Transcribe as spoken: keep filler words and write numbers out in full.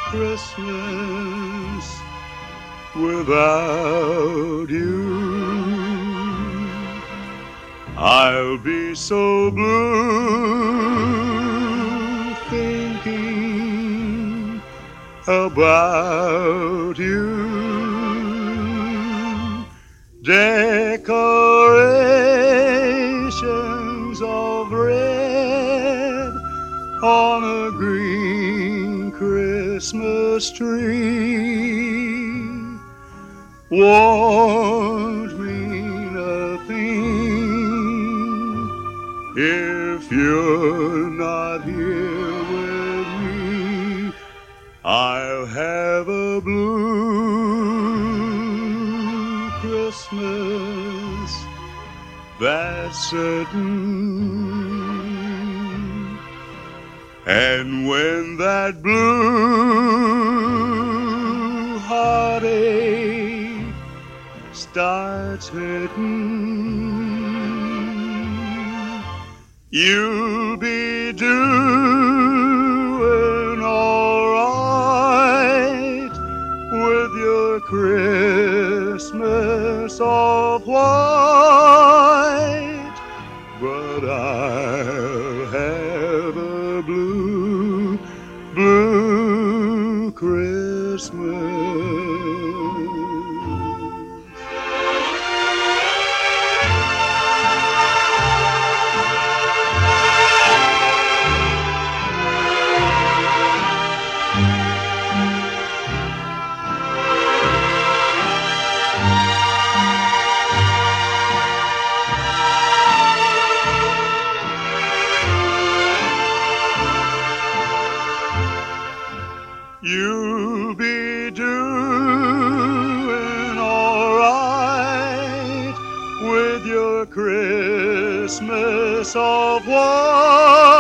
Christmas without you. I'll be so blue thinking about you. Decorations of red on a green Christmas tree won't mean a thing if you're not here with me. I'll have a blue Christmas, that's certain. And when that blue heartache starts hurting, you'll be doing all right with your Christmas of white. But I'll have a blue, blue Christmas. You'll be doing all right with your Christmas of white.